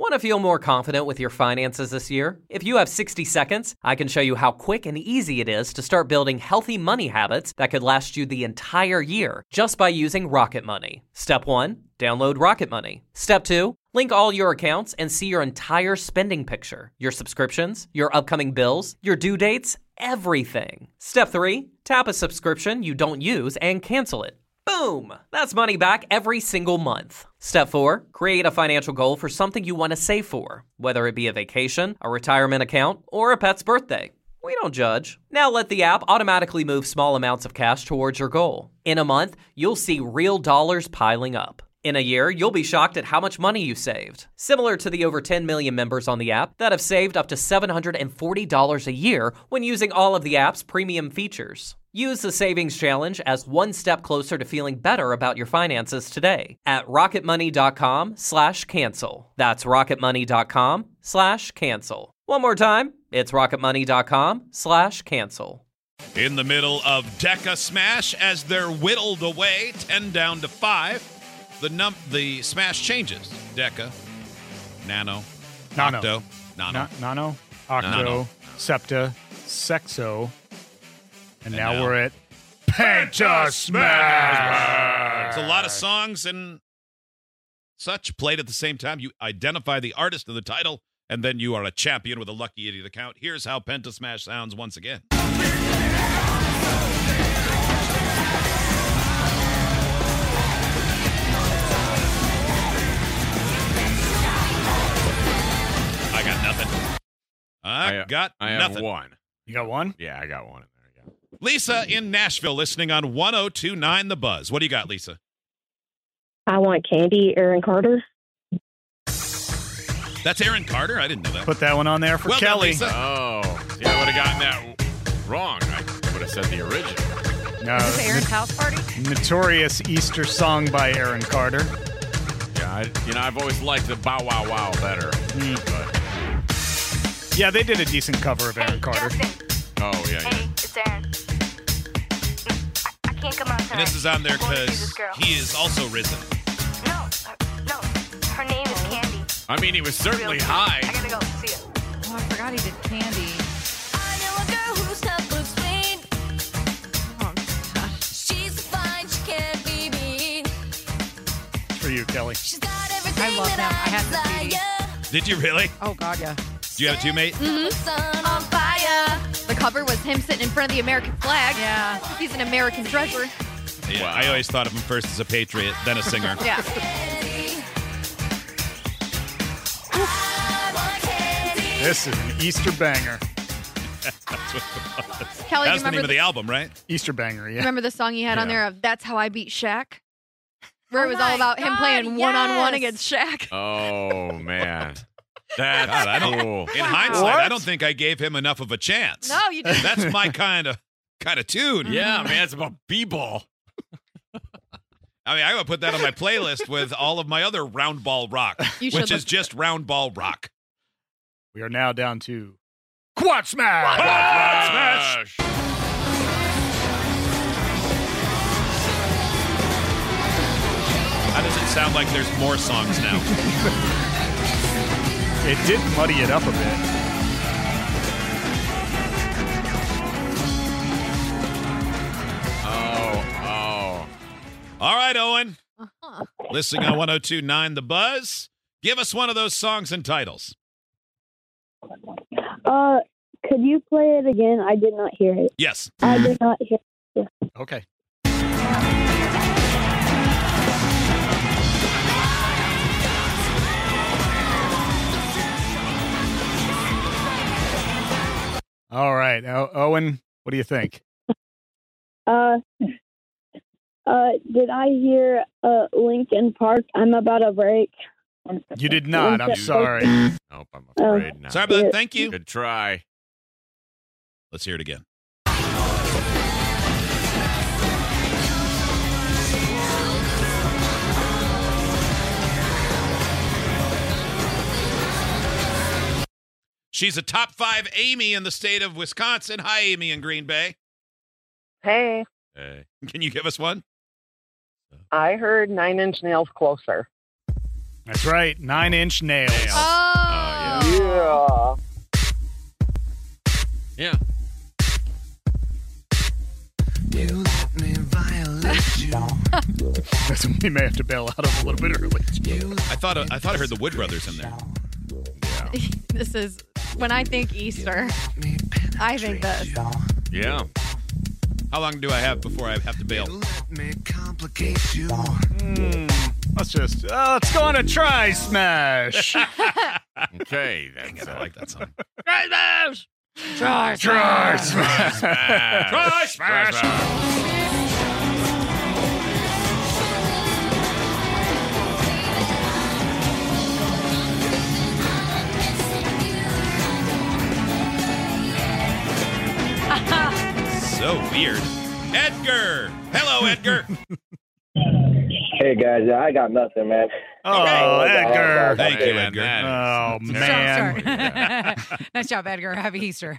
Want to feel more confident with your finances this year? If you have 60 seconds, I can show you how quick and easy it is to start building healthy money habits that could last you the entire year just by using Rocket Money. Step 1, download Rocket Money. Step 2, link all your accounts and see your entire spending picture, your subscriptions, your upcoming bills, your due dates, everything. Step 3, tap a subscription you don't use and cancel it. Boom! That's money back every single month. Step 4, create a financial goal for something you want to save for, whether it be a vacation, a retirement account, or a pet's birthday. We don't judge. Now let the app automatically move small amounts of cash towards your goal. In a month, you'll see real dollars piling up. In a year, you'll be shocked at how much money you saved. Similar to the over 10 million members on the app that have saved up to $740 a year when using all of the app's premium features. Use the Savings Challenge as one step closer to feeling better about your finances today at rocketmoney.com/cancel. That's rocketmoney.com/cancel. One more time, it's rocketmoney.com/cancel. In the middle of Decca Smash as they're whittled away, 10 down to 5. The Smash changes. Decca, Nano, Octo, Nano, Octo, Nano. Septa, Sexo, and now we're at Penta Smash. It's a lot of songs and such played at the same time. You identify the artist of the title, and then you are a champion with a Lucky Idiot account. Here's how Penta Smash sounds once again. I got nothing. Have one. You got one? Yeah, I got one in there. Yeah. Lisa in Nashville listening on 102.9 The Buzz. What do you got, Lisa? I want Candy, Aaron Carter. That's Aaron Carter? I didn't know that. Put that one on there for Well done, Kelly. Lisa. Oh, see, I would have gotten that wrong. I would have said the original. No, Is this Aaron's house party? Notorious Easter song by Aaron Carter. Yeah, I've always liked the Bow Wow Wow better. But, Yeah, they did a decent cover of Aaron Carter. oh, yeah. Hey, it's Aaron. I can't come out tonight. And this is on there I wanna see because this girl. he is also risen. No, her name is Candy. I mean, he was certainly Real high. I gotta go. See ya. Oh, I forgot he did Candy. I know a girl who's tough but sweet. Oh, gosh. She's fine, she can't be beat. For you, Kelly. She's got everything I love that him. I had the CD. desire. Did you really? Oh, God, yeah. Do you have it too, mate? Sun on fire. The cover was him sitting in front of the American flag. Yeah. He's an American treasure. Yeah, Wow. I always thought of him first as a patriot, then a singer. Yeah. I want candy. This is an Easter banger. That's what it was. Kelly, That's the name remember of the album, right? Easter banger, yeah. remember the song he had on Yeah. there of That's How I Beat Shaq? Where it Oh was all my about him God, playing one-on-one yes. against Shaq. Oh, man. That's God, I don't- cool. In hindsight, I don't think I gave him enough of a chance. No, you didn't. That's my kind of tune. Yeah, man, it's about b-ball. I mean, I would put that on my playlist with all of my other round ball rock, You should which is just round ball rock. We are now down to Quad Smash. Smash. How does it sound like there's more songs now? It did muddy it up a bit. Oh. All right, Owen. Uh-huh. Listening on 102.9 The Buzz. Give us one of those songs and titles. Could you play it again? I did not hear it. Yes. I did not hear it. Okay. All right. Owen, what do you think? Did I hear Lincoln Park? I'm about to break. You did not. I'm sorry. Nope, I'm afraid not. Sorry about that. Thank you. Good try. Let's hear it again. She's a top 5 Amy in the state of Wisconsin. Hi, Amy in Green Bay. Hey, Can you give us one? I heard Nine Inch Nails Closer. That's right. 9-inch nails. Oh. Yeah. We may have to bail out of a little bit early. I thought I heard the Wood Brothers in there. This is when I think Easter. I think this. Yeah. How long do I have before I have to bail? Let's go on a try smash. Okay. Dang it, I like that song. Try smash. Try smash. So weird. Edgar. Hello, Edgar. Hey, guys. I got nothing, man. Oh, Edgar. Thank you, Edgar. Oh, man. Nice job, Edgar. Happy Easter.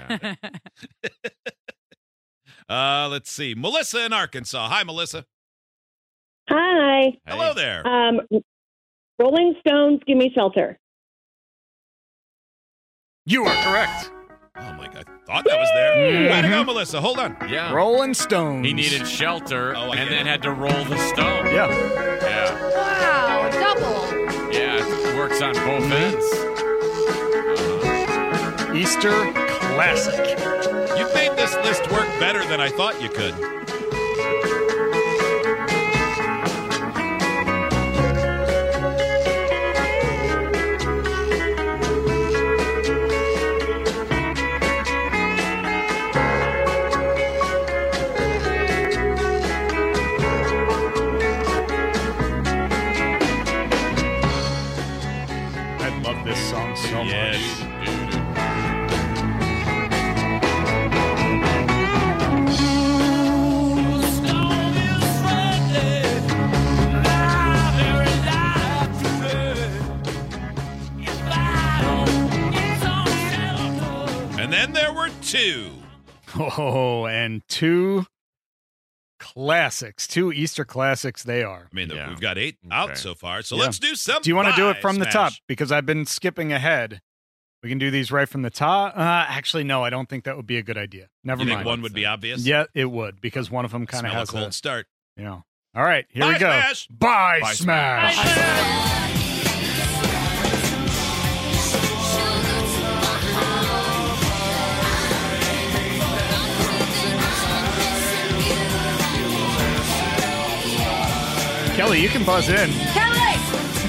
Let's see. Melissa in Arkansas. Hi, Melissa. Hi. Hello there. Rolling Stones, Give Me Shelter. You are correct. Oh, my God. I thought that was there. Way to go, Melissa. Hold on. Yeah. Rolling Stones. He needed shelter and then had to roll the stone. Yeah. Yeah. Wow, double. Yeah, it works on both ends. Easter classic. You made this list work better than I thought you could. I love this song so much. And then there were two. Oh, and two classics. Two Easter classics they are. I mean, we've got 8 out so far, so Yeah. let's do some. Do you want to do it Buy from the Smash. top? Because I've been skipping ahead. We can do these right from the top. Actually, no, I don't think that would be a good idea. Never You mind. think one would be obvious? Yeah, it would, because one of them kind of Smell has a cold start. Yeah. All right, here Buy we go. Smash. Buy Buy Smash. Kelly, you can buzz in. Kelly!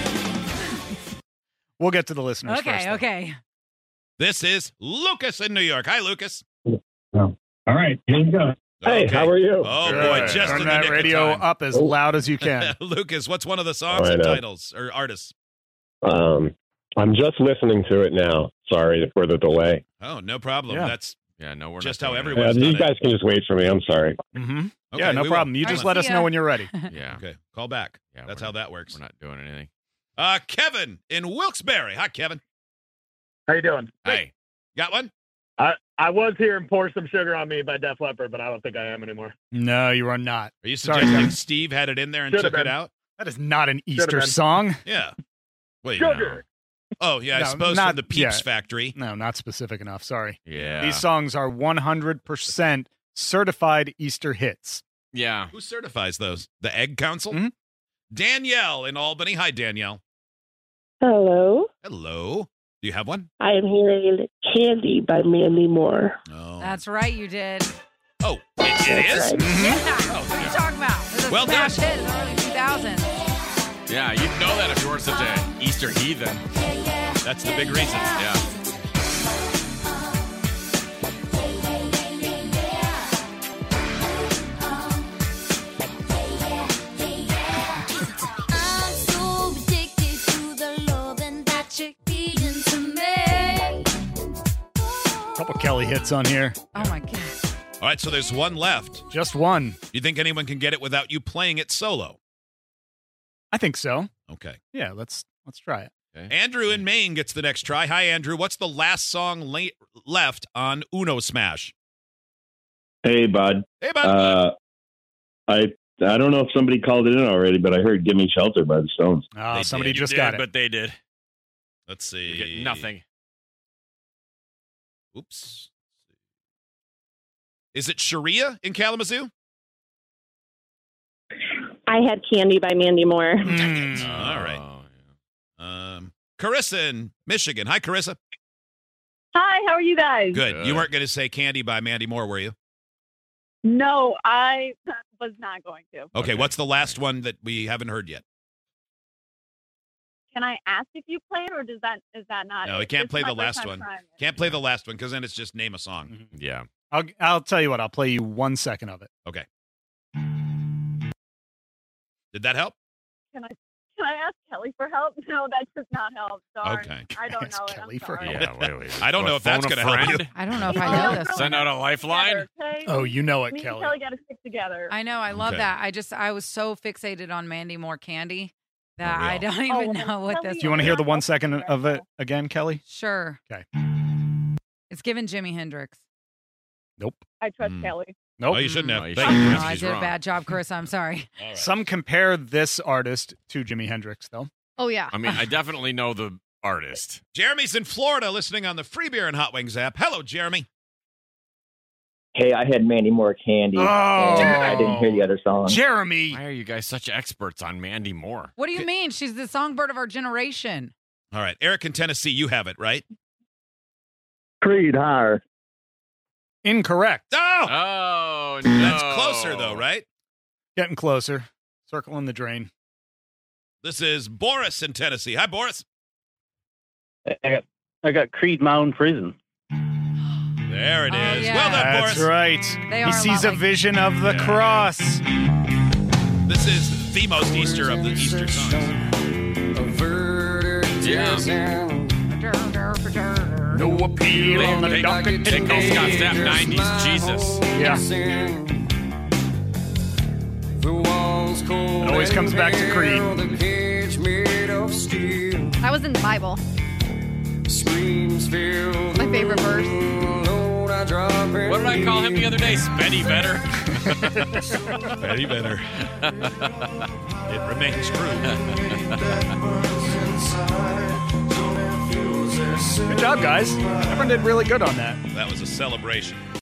We'll get to the listeners first. though. Okay. This is Lucas in New York. Hi, Lucas. All right, here we go. Hey, Okay. how are you? Oh, Good. boy, just Turn in the that nick radio of time. up as loud as you can. Lucas, what's one of the songs All right, and titles or artists? I'm just listening to it now. Sorry for the delay. Oh, no problem. Yeah. That's no, we're just not how doing it. everyone's done you guys can just wait for me. I'm sorry. Mm-hmm. Okay, Yeah, no we will. problem. You just let us know when you're ready. Yeah. Okay, call back. Yeah, That's we're how not- that works. We're not doing anything. Kevin in Wilkes-Barre. Hi, Kevin. How you doing? Hey. Got one? I was hearing Pour Some Sugar on Me by Def Leppard, but I don't think I am anymore. No, you are not. Are you Sorry, suggesting Kevin. Steve had it in there and Should've took it been. out? That is not an Should've Easter been. song. Yeah. Wait. Sugar. Oh, yeah, I No, suppose not- from the Peeps yeah. Factory. No, not specific enough. Sorry. Yeah. These songs are 100% certified Easter hits. Yeah. Who certifies those? The Egg Council? Mhm. Danielle in Albany. Hi, Danielle. Hello. Hello. Do you have one? I am hearing Candy by Mandy Moore. Oh. That's right, you did. Oh, it is? right. Yeah. What are you talking about? It was a Well done. smash hit in the early 2000s. Yeah, you'd know that if you weren't such an Easter heathen. That's the big reason. Yeah. I'm so addicted to the loving that you're giving to me. Couple Kelly hits on here. Oh, my God. All right, so there's one left. Just one. You think anyone can get it without you playing it solo? I think so. Okay. Yeah, let's try it. Andrew in Maine gets the next try. Hi, Andrew. What's the last song left on Uno Smash? Hey, bud. Hey, bud. I I don't know if somebody called it in already, but I heard "Give Me Shelter" by the Stones. Oh, somebody You just did, got it. But they did. Let's see. You get nothing. Oops. Is it Sharia in Kalamazoo? I had Candy by Mandy Moore. All right. Carissa in Michigan. Hi, Carissa. Hi, how are you guys? Good. You weren't going to say Candy by Mandy Moore, were you? No, I was not going to. Okay, what's the last one that we haven't heard yet? Can I ask if you play it, or is that not? No, we it? can't This play is my the first last time one. trying it. Can't play the last one because then it's just name a song. Yeah. I'll tell you what. I'll play you 1 second of it. Okay. Did that help? Can I ask Kelly for help? No, that does not help. Sorry. Okay. I don't know it. Kelly I'm for sorry. help. Yeah, wait. I don't know if that's Phone a going to help you. friend? I don't know if I know this. Send out a lifeline? Okay? Oh, you know it, Me and Kelly. Kelly got to stick together. I know. I love Okay. that. I was so fixated on Mandy Moore Candy that Oh, I real. don't even know what this Do you want to hear the 1 second of it again, Kelly? Sure. Okay. It's given Jimi Hendrix. Nope. I trust Kelly. Nope. Oh, you shouldn't have. No, you Thank shouldn't you. have. I She's did a wrong. bad job, Chris. I'm sorry. All right. Some compare this artist to Jimi Hendrix, though. Oh, yeah. I mean, I definitely know the artist. Jeremy's in Florida listening on the Free Beer and Hot Wings app. Hello, Jeremy. Hey, I had Mandy Moore Candy. Oh. And I didn't hear the other song. Jeremy. Why are you guys such experts on Mandy Moore? What do you mean? She's the songbird of our generation. All right. Eric in Tennessee, you have it, right? Creed, higher. Incorrect. Oh! Oh, no. That's closer, though, right? Getting closer. Circle in the drain. This is Boris in Tennessee. Hi, Boris. I got Creed Mountain Prison. There it is. yeah. Well done, That's Boris. right. They He are a sees lot a like- vision of the cross. This is the most Easter of the Easter songs. Yeah. No appeal on the docket. They call Scott Stapp 90s Jesus. Yeah. It always comes back to Creed. That was in the Bible. My favorite verse. What did I call him the other day? Spenny Better? Very better. It remains true. Good job, guys. Everyone did really good on that. That was a celebration.